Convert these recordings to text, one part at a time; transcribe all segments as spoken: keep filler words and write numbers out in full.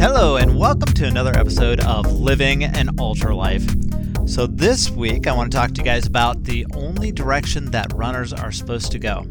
Hello and welcome to another episode of Living an Ultra Life. So this week I want to talk to you guys about the only direction that runners are supposed to go.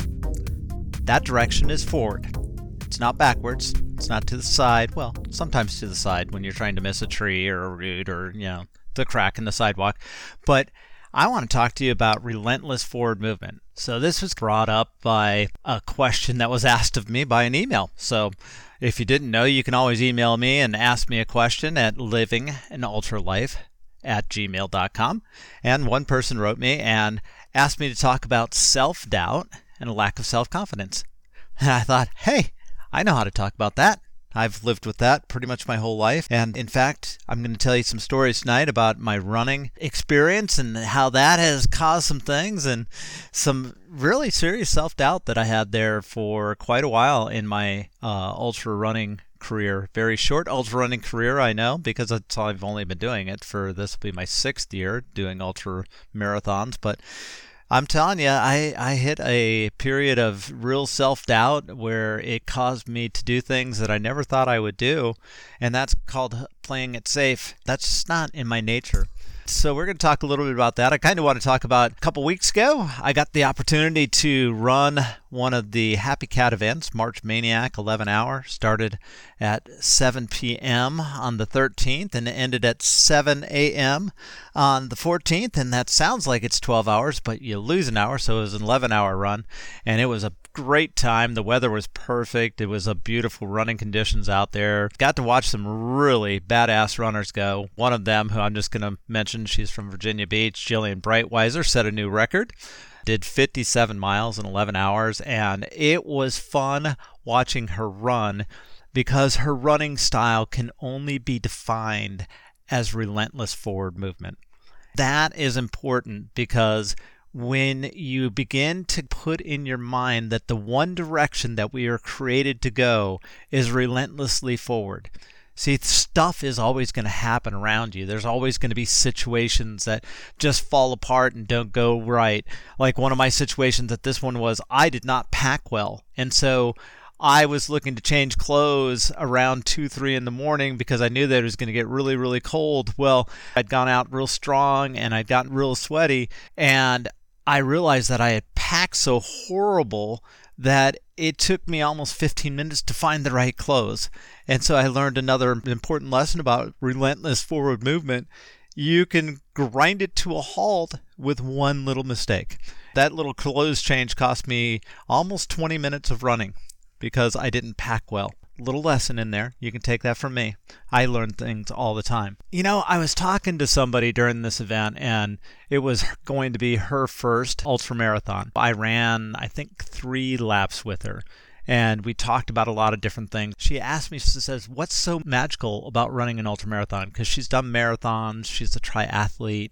That direction is forward. It's not backwards. It's not to the side. Well, sometimes to the side when you're trying to miss a tree or a root or, you know, the crack in the sidewalk. But I want to talk to you about relentless forward movement. So this was brought up by a question that was asked of me by an email. So if you didn't know, you can always email me and ask me a question at livinganultralife at gmail dot com. And one person wrote me and asked me to talk about self-doubt and a lack of self-confidence. And I thought, hey, I know how to talk about that. I've lived with that pretty much my whole life. And in fact, I'm going to tell you some stories tonight about my running experience and how that has caused some things and some really serious self-doubt that I had there for quite a while in my uh, ultra running career. Very short ultra running career, I know, because that's all I've only been doing it for. This will be my sixth year doing ultra marathons. But I'm telling you, I, I hit a period of real self-doubt where it caused me to do things that I never thought I would do, and that's called playing it safe. That's just not in my nature. So we're going to talk a little bit about that. I kind of want to talk about a couple weeks ago, I got the opportunity to run one of the Happy Cat events, March Maniac eleven hour, started at seven p.m. on the thirteenth and ended at seven a.m. on the fourteenth. And that sounds like it's twelve hours, but you lose an hour, so it was an eleven hour run. And it was a great time. The weather was perfect. It was a beautiful running conditions out there. Got to watch some really badass runners go. One of them, who I'm just going to mention, she's from Virginia Beach, Jillian Breitweiser, set a new record. Did fifty-seven miles in eleven hours, and it was fun watching her run because her running style can only be defined as relentless forward movement. That is important because when you begin to put in your mind that the one direction that we are created to go is relentlessly forward. See, stuff is always going to happen around you. There's always going to be situations that just fall apart and don't go right. Like one of my situations at this one was I did not pack well. And so I was looking to change clothes around two, three in the morning because I knew that it was going to get really, really cold. Well, I'd gone out real strong and I'd gotten real sweaty. And I realized that I had packed so horrible that it took me almost fifteen minutes to find the right clothes. And so I learned another important lesson about relentless forward movement. You can grind it to a halt with one little mistake. That little clothes change cost me almost twenty minutes of running because I didn't pack well. Little lesson in there. You can take that from me. I learn things all the time. You know, I was talking to somebody during this event, and it was going to be her first ultra marathon. I ran, I think, three laps with her, and we talked about a lot of different things. She asked me, she says, what's so magical about running an ultra marathon? Because she's done marathons, she's a triathlete,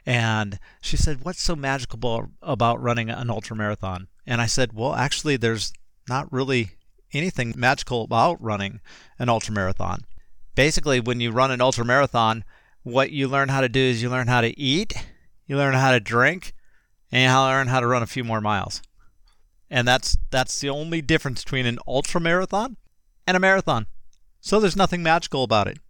and she said, what's so magical about running an ultra marathon? And I said, well, actually, there's not really anything magical about running an ultramarathon. Basically, when you run an ultramarathon, what you learn how to do is you learn how to eat, you learn how to drink, and you learn how to run a few more miles. And that's that's the only difference between an ultramarathon and a marathon. So there's nothing magical about it.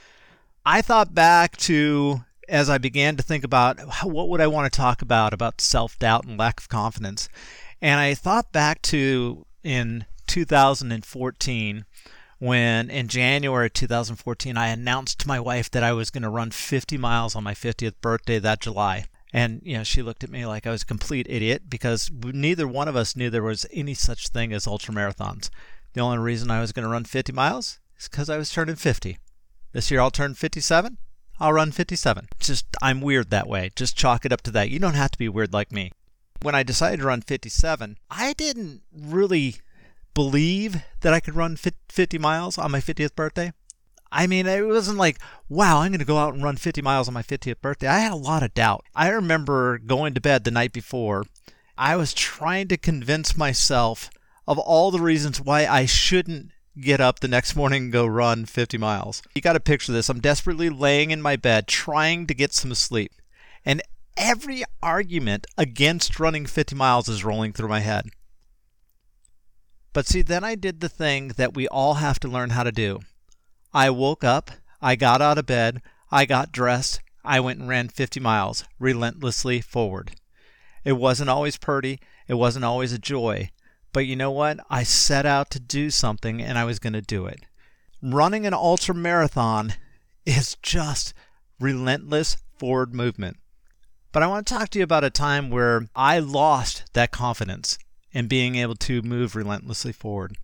I thought back to, as I began to think about what would I want to talk about, about self-doubt and lack of confidence. And I thought back to in two thousand fourteen, when in January two thousand fourteen I announced to my wife that I was going to run fifty miles on my fiftieth birthday that July. And you know, she looked at me like I was a complete idiot because neither one of us knew there was any such thing as ultramarathons. The only reason I was going to run fifty miles is because I was turning fifty. This year I'll turn fifty-seven. I'll run fifty-seven. Just, I'm weird that way. Just chalk it up to that. You don't have to be weird like me. When I decided to run fifty-seven, I didn't really believe that I could run fifty miles on my fiftieth birthday. I mean, it wasn't like, wow, I'm going to go out and run fifty miles on my fiftieth birthday. I had a lot of doubt. I remember going to bed the night before. I was trying to convince myself of all the reasons why I shouldn't get up the next morning and go run fifty miles. You got to picture this. I'm desperately laying in my bed trying to get some sleep. And every argument against running fifty miles is rolling through my head. But see, then I did the thing that we all have to learn how to do. I woke up, I got out of bed, I got dressed, I went and ran fifty miles, relentlessly forward. It wasn't always pretty, it wasn't always a joy, but you know what? I set out to do something and I was going to do it. Running an ultra marathon is just relentless forward movement. But I want to talk to you about a time where I lost that confidence in being able to move relentlessly forward.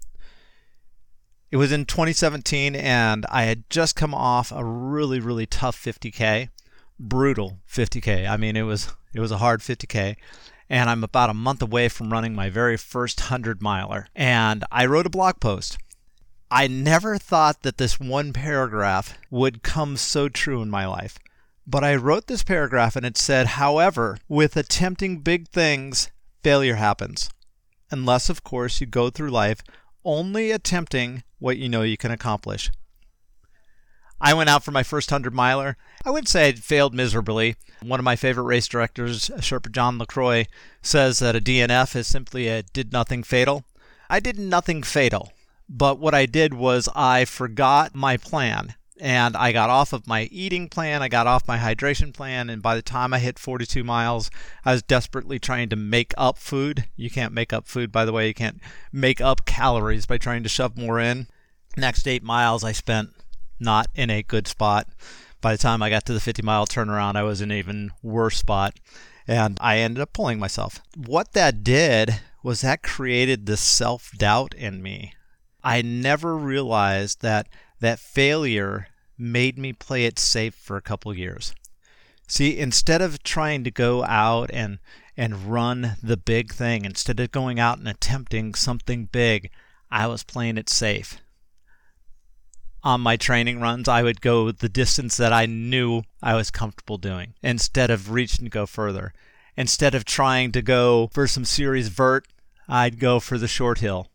It was in twenty seventeen, and I had just come off a really, really tough fifty K, brutal fifty K. I mean, it was it was a hard fifty K, and I'm about a month away from running my very first hundred miler. And I wrote a blog post. I never thought that this one paragraph would come so true in my life. But I wrote this paragraph and it said, however, with attempting big things, failure happens. Unless, of course, you go through life only attempting what you know you can accomplish. I went out for my first hundred miler. I wouldn't say I failed miserably. One of my favorite race directors, Sherpa John LaCroix, says that a D N F is simply a did nothing fatal. I did nothing fatal, but what I did was I forgot my plan. And I got off of my eating plan, I got off my hydration plan, and by the time I hit forty-two miles, I was desperately trying to make up food. You can't make up food, by the way. You can't make up calories by trying to shove more in. Next eight miles, I spent not in a good spot. By the time I got to the fifty mile turnaround, I was in an even worse spot, and I ended up pulling myself. What that did was that created this self-doubt in me. I never realized that that failure made me play it safe for a couple years. See, instead of trying to go out and and run the big thing, instead of going out and attempting something big, I was playing it safe. On my training runs, I would go the distance that I knew I was comfortable doing, instead of reaching to go further. Instead of trying to go for some serious vert, I'd go for the short hill.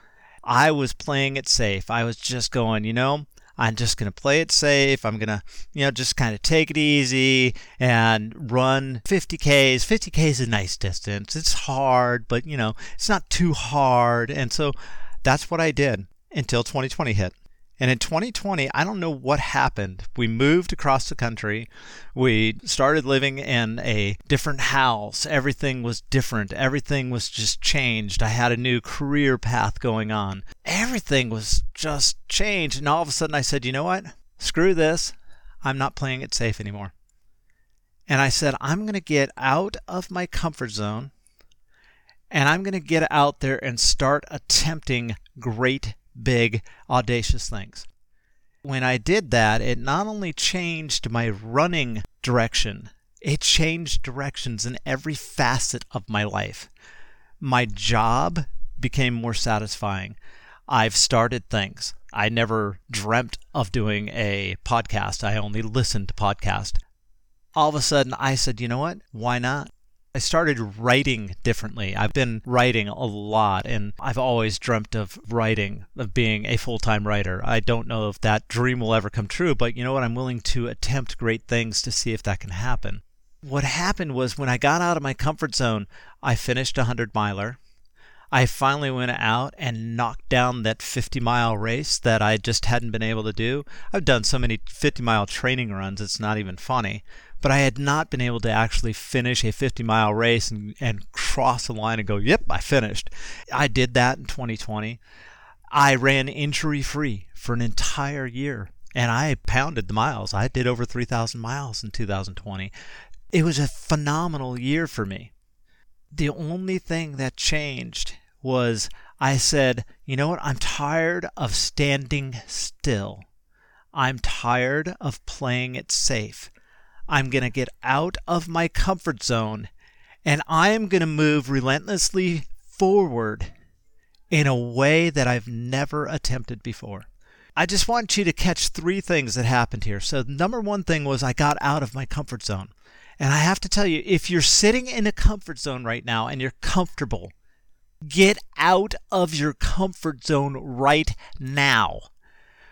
I was playing it safe. I was just going, you know, I'm just going to play it safe. I'm going to, you know, just kind of take it easy and run fifty Ks. fifty K is a nice distance. It's hard, but, you know, it's not too hard. And so that's what I did until twenty twenty hit. And in twenty twenty, I don't know what happened. We moved across the country. We started living in a different house. Everything was different. Everything was just changed. I had a new career path going on. Everything was just changed. And all of a sudden I said, you know what? Screw this. I'm not playing it safe anymore. And I said, I'm going to get out of my comfort zone, and I'm going to get out there and start attempting great big, audacious things. When I did that, it not only changed my running direction, it changed directions in every facet of my life. My job became more satisfying. I've started things. I never dreamt of doing a podcast. I only listened to podcasts. All of a sudden, I said, you know what? Why not? I started writing differently. I've been writing a lot, and I've always dreamt of writing, of being a full-time writer. I don't know if that dream will ever come true, but you know what? I'm willing to attempt great things to see if that can happen. What happened was when I got out of my comfort zone, I finished a hundred miler. I finally went out and knocked down that fifty mile race that I just hadn't been able to do. I've done so many fifty mile training runs, it's not even funny. But I had not been able to actually finish a fifty mile race and, and cross the line and go, yep, I finished. I did that in twenty twenty. I ran injury-free for an entire year, and I pounded the miles. I did over three thousand miles in two thousand twenty. It was a phenomenal year for me. The only thing that changed was I said, you know what? I'm tired of standing still. I'm tired of playing it safe. I'm going to get out of my comfort zone, and I am going to move relentlessly forward in a way that I've never attempted before. I just want you to catch three things that happened here. So number one thing was I got out of my comfort zone. And I have to tell you, if you're sitting in a comfort zone right now and you're comfortable, get out of your comfort zone right now.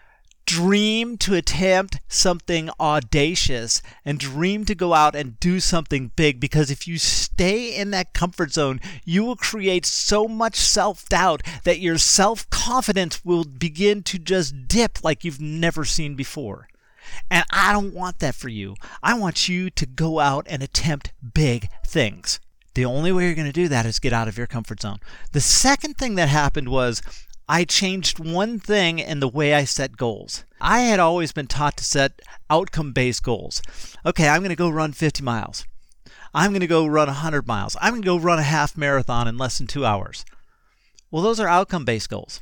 Dream to attempt something audacious and dream to go out and do something big, because if you stay in that comfort zone, you will create so much self-doubt that your self-confidence will begin to just dip like you've never seen before. And I don't want that for you. I want you to go out and attempt big things. The only way you're going to do that is get out of your comfort zone. The second thing that happened was I changed one thing in the way I set goals. I had always been taught to set outcome-based goals. Okay, I'm going to go run fifty miles. I'm going to go run one hundred miles. I'm going to go run a half marathon in less than two hours. Well, those are outcome-based goals.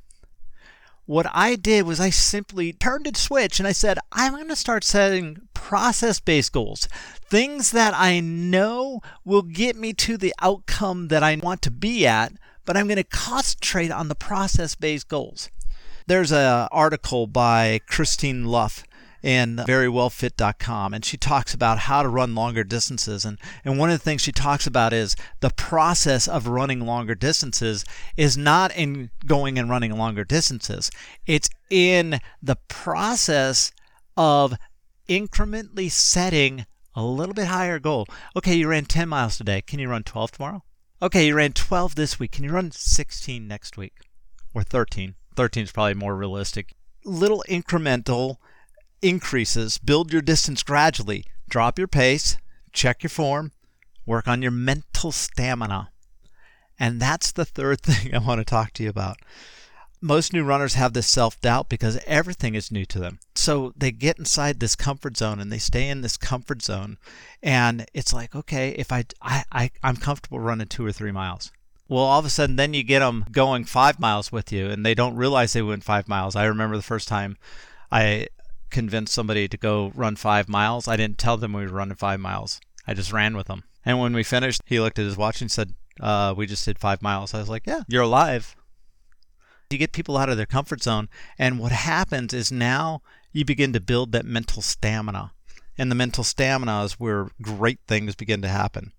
What I did was I simply turned a switch and I said, I'm going to start setting process-based goals. Things that I know will get me to the outcome that I want to be at, but I'm going to concentrate on the process-based goals. There's an article by Christine Luff in very well fit dot com, and she talks about how to run longer distances. And, and one of the things she talks about is the process of running longer distances is not in going and running longer distances. It's in the process of incrementally setting a little bit higher goal. Okay, you ran ten miles today. Can you run twelve tomorrow? Okay, you ran twelve this week. Can you run sixteen next week? Or thirteen? thirteen is probably more realistic. Little incremental increases. Build your distance gradually. Drop your pace. Check your form. Work on your mental stamina. And that's the third thing I want to talk to you about. Most new runners have this self-doubt because everything is new to them. So they get inside this comfort zone and they stay in this comfort zone. And it's like, okay, if I, I, I, I'm comfortable running two or three miles. Well, all of a sudden, then you get them going five miles with you and they don't realize they went five miles. I remember the first time I convinced somebody to go run five miles. I didn't tell them we were running five miles. I just ran with them. And when we finished, he looked at his watch and said, uh, we just did five miles. I was like, yeah, you're alive. You get people out of their comfort zone, and what happens is now you begin to build that mental stamina. And the mental stamina is where great things begin to happen.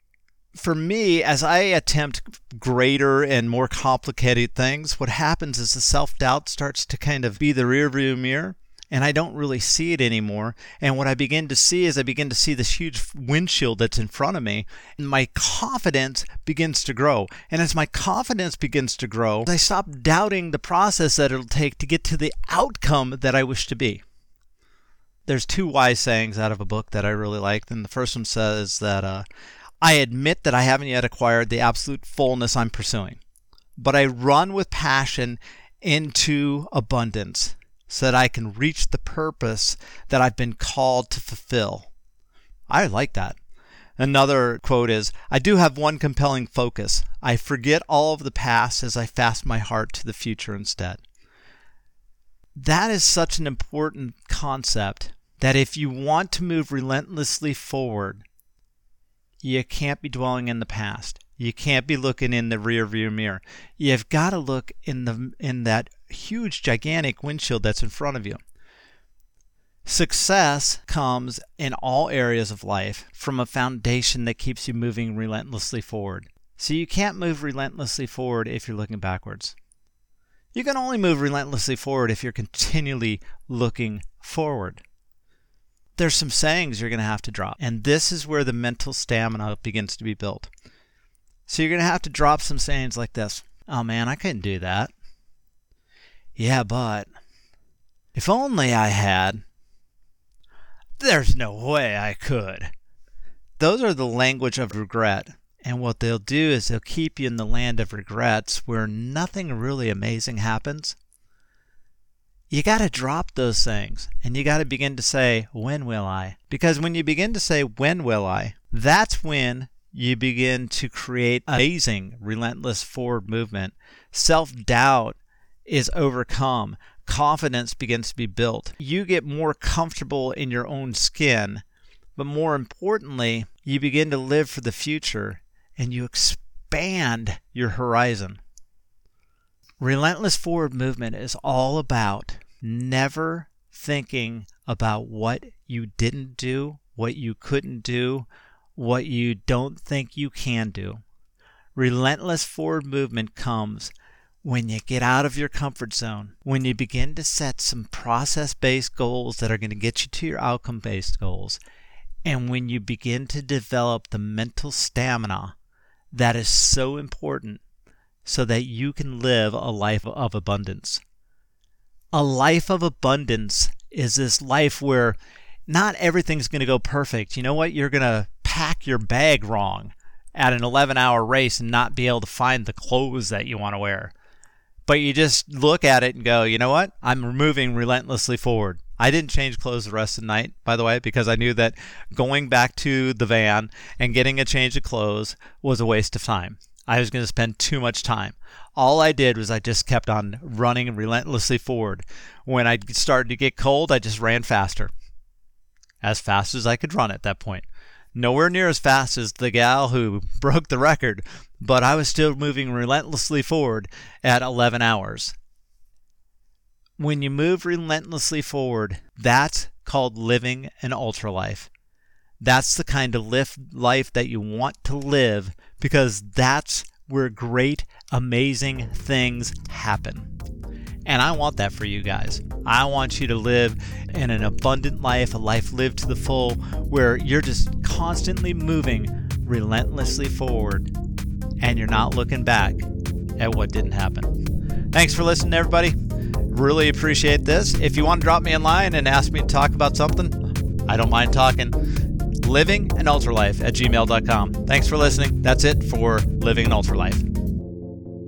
For me, as I attempt greater and more complicated things, what happens is the self-doubt starts to kind of be the rearview mirror, and I don't really see it anymore. And what I begin to see is I begin to see this huge windshield that's in front of me, and my confidence begins to grow. And as my confidence begins to grow, I stop doubting the process that it'll take to get to the outcome that I wish to be. There's two wise sayings out of a book that I really liked, and the first one says that uh, I admit that I haven't yet acquired the absolute fullness I'm pursuing, but I run with passion into abundance, so that I can reach the purpose that I've been called to fulfill. I like that. Another quote is, I do have one compelling focus. I forget all of the past as I fasten my heart to the future instead. That is such an important concept that if you want to move relentlessly forward, you can't be dwelling in the past. You can't be looking in the rearview mirror. You've got to look in the in that huge, gigantic windshield that's in front of you. Success comes in all areas of life from a foundation that keeps you moving relentlessly forward. So you can't move relentlessly forward if you're looking backwards. You can only move relentlessly forward if you're continually looking forward. There's some sayings you're going to have to drop, and this is where the mental stamina begins to be built. So you're going to have to drop some sayings like this. Oh man, I couldn't do that. Yeah, but if only I had. There's no way I could. Those are the language of regret. And what they'll do is they'll keep you in the land of regrets where nothing really amazing happens. You got to drop those things and you got to begin to say, when will I? Because when you begin to say, when will I? That's when you begin to create amazing, relentless forward movement. Self-doubt is overcome. Confidence begins to be built. You get more comfortable in your own skin, but more importantly, you begin to live for the future and you expand your horizon. Relentless forward movement is all about never thinking about what you didn't do, what you couldn't do, what you don't think you can do. Relentless forward movement comes when you get out of your comfort zone, when you begin to set some process-based goals that are going to get you to your outcome-based goals, and when you begin to develop the mental stamina that is so important so that you can live a life of abundance. A life of abundance is this life where not everything's going to go perfect. You know what? You're going to pack your bag wrong at an eleven-hour race and not be able to find the clothes that you want to wear. But you just look at it and go, you know what? I'm moving relentlessly forward. I didn't change clothes the rest of the night, by the way, because I knew that going back to the van and getting a change of clothes was a waste of time. I was going to spend too much time. All I did was I just kept on running relentlessly forward. When I started to get cold, I just ran faster. As fast as I could run at that point. Nowhere near as fast as the gal who broke the record, but I was still moving relentlessly forward at eleven hours. When you move relentlessly forward, that's called living an ultra life. That's the kind of life that you want to live, because that's where great, amazing things happen. And I want that for you guys. I want you to live in an abundant life, a life lived to the full, where you're just constantly moving relentlessly forward and you're not looking back at what didn't happen. Thanks for listening, everybody. Really appreciate this. If you want to drop me a line and ask me to talk about something, I don't mind talking. living an ultra life at gmail dot com. Thanks for listening. That's it for Living an Ultra Life.